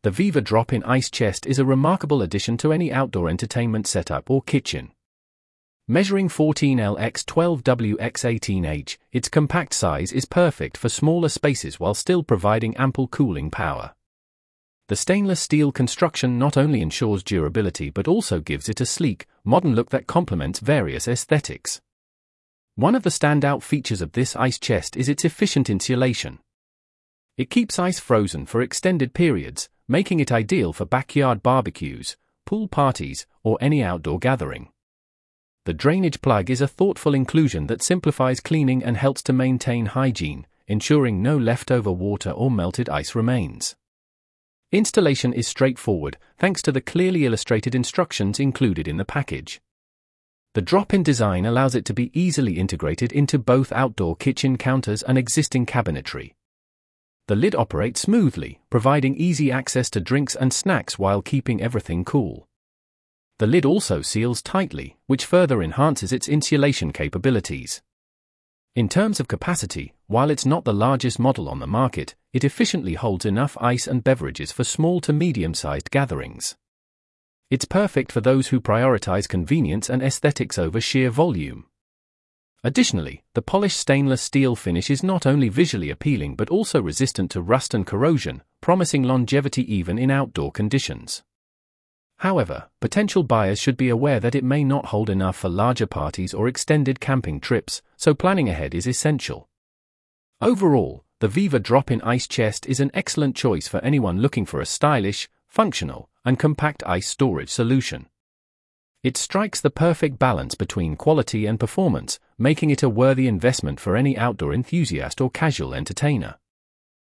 The Viva Drop-In Ice Chest is a remarkable addition to any outdoor entertainment setup or kitchen. Measuring 14L x 12W x 18H, its compact size is perfect for smaller spaces while still providing ample cooling power. The stainless steel construction not only ensures durability but also gives it a sleek, modern look that complements various aesthetics. One of the standout features of this ice chest is its efficient insulation. It keeps ice frozen for extended periods, making it ideal for backyard barbecues, pool parties, or any outdoor gathering. The drainage plug is a thoughtful inclusion that simplifies cleaning and helps to maintain hygiene, ensuring no leftover water or melted ice remains. Installation is straightforward, thanks to the clearly illustrated instructions included in the package. The drop-in design allows it to be easily integrated into both outdoor kitchen counters and existing cabinetry. The lid operates smoothly, providing easy access to drinks and snacks while keeping everything cool. The lid also seals tightly, which further enhances its insulation capabilities. In terms of capacity, while it's not the largest model on the market, it efficiently holds enough ice and beverages for small to medium-sized gatherings. It's perfect for those who prioritize convenience and aesthetics over sheer volume. Additionally, the polished stainless steel finish is not only visually appealing but also resistant to rust and corrosion, promising longevity even in outdoor conditions. However, potential buyers should be aware that it may not hold enough for larger parties or extended camping trips, so planning ahead is essential. Overall, the Viva Drop-In Ice Chest is an excellent choice for anyone looking for a stylish, functional, and compact ice storage solution. It strikes the perfect balance between quality and performance, making it a worthy investment for any outdoor enthusiast or casual entertainer.